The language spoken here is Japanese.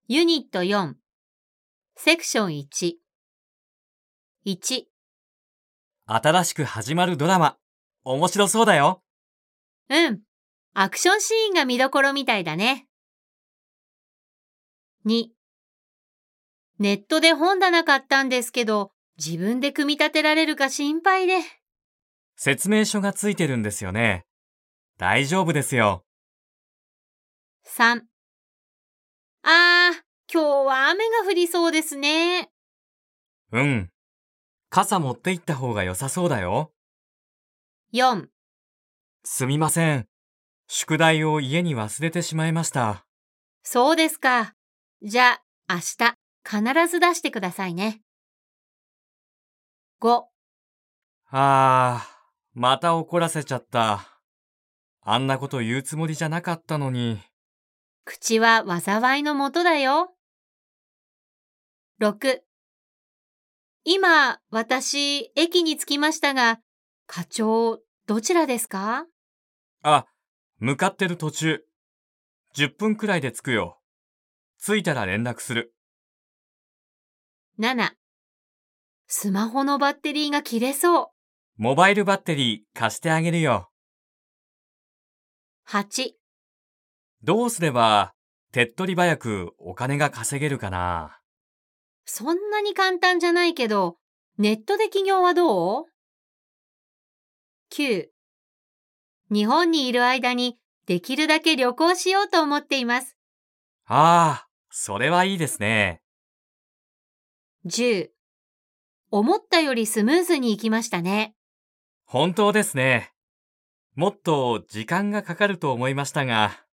ユニット4、セクション1。1、 新しく始まるドラマ、面白そうだよ。 うん。アクションシーンが見どころみたいだね。2、ネットで本棚買ったんですけど、自分で組み立てられるか心配で。 説明書がついてるんですよね。大丈夫ですよ。 3、今日は雨が降りそうですね。 うん。傘持って行った方が良さそうだよ。 4、 すみません。宿題を家に忘れてしまいました。 そうですか。じゃあ、明日、必ず出してくださいね。5、 また怒らせちゃった。あんなこと言うつもりじゃなかったのに。 口は災いのもとだよ。6、今、私、駅に着きましたが、課長、どちらですか？ 向かってる途中。10分くらいで着くよ。着いたら連絡する。 7、スマホのバッテリーが切れそう。 モバイルバッテリー貸してあげるよ。 8、 どうすれば手っ取り早くお金が稼げるかな。 そんなに簡単じゃないけど、ネットで起業はどう？ 9、日本にいる間にできるだけ旅行しようと思っています。 それはいいですね。 10、思ったよりスムーズにいきましたね。 本当ですね。もっと時間がかかると思いましたが。